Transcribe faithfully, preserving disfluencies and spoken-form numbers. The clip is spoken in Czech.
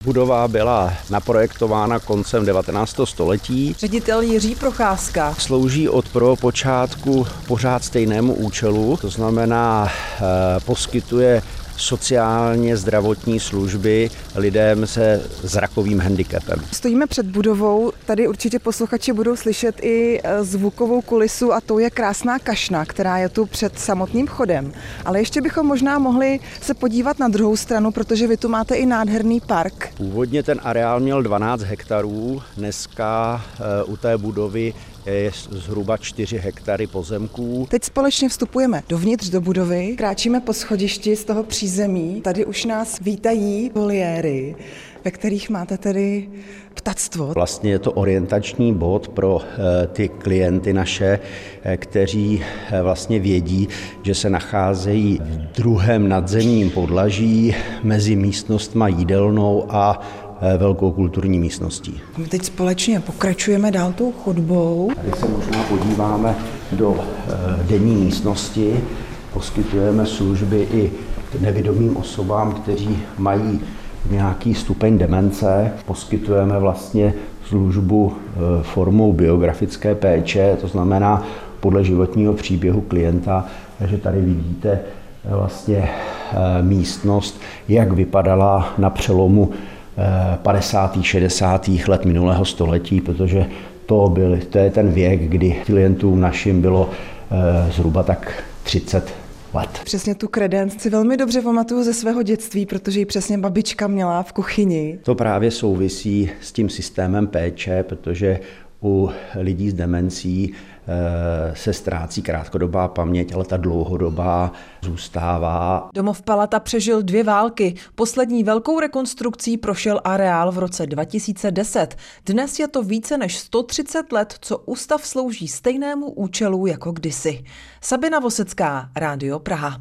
Budova byla naprojektována koncem devatenáctého století. Ředitel Jiří Procházka. Slouží od prvopočátku pořád stejnému účelu, to znamená eh, poskytuje sociálně zdravotní služby lidem se zrakovým handicapem. Stojíme před budovou, tady určitě posluchači budou slyšet i zvukovou kulisu a to je krásná kašna, která je tu před samotným vchodem. Ale ještě bychom možná mohli se podívat na druhou stranu, protože vy tu máte i nádherný park. Původně ten areál měl dvanáct hektarů, dneska u té budovy je zhruba čtyři hektary pozemků. Teď společně vstupujeme dovnitř do budovy, kráčíme po schodišti z toho přízemí. Tady už nás vítají voliéry, ve kterých máte tedy ptactvo. Vlastně je to orientační bod pro ty klienty naše, kteří vlastně vědí, že se nacházejí v druhém nadzemním podlaží mezi místnostma jídelnou a velkou kulturní místností. My teď společně pokračujeme dál tou chodbou. Tady se možná podíváme do denní místnosti. Poskytujeme služby i nevidomým osobám, kteří mají nějaký stupeň demence. Poskytujeme vlastně službu formou biografické péče, to znamená podle životního příběhu klienta. Takže tady vidíte vlastně místnost, jak vypadala na přelomu padesátých šedesátých let minulého století, protože to, byl, to je ten věk, kdy klientům našim bylo e, zhruba tak třicet let. Přesně tu kredenc si velmi dobře pamatuju ze svého dětství, protože ji přesně babička měla v kuchyni. To právě souvisí s tím systémem péče, protože u lidí s demencí se ztrácí krátkodobá paměť, ale ta dlouhodobá zůstává. Domov Palata přežil dvě války. Poslední velkou rekonstrukcí prošel areál v roce dva tisíce deset. Dnes je to více než sto třicet let, co ústav slouží stejnému účelu jako kdysi. Sabina Vosecká, Rádio Praha.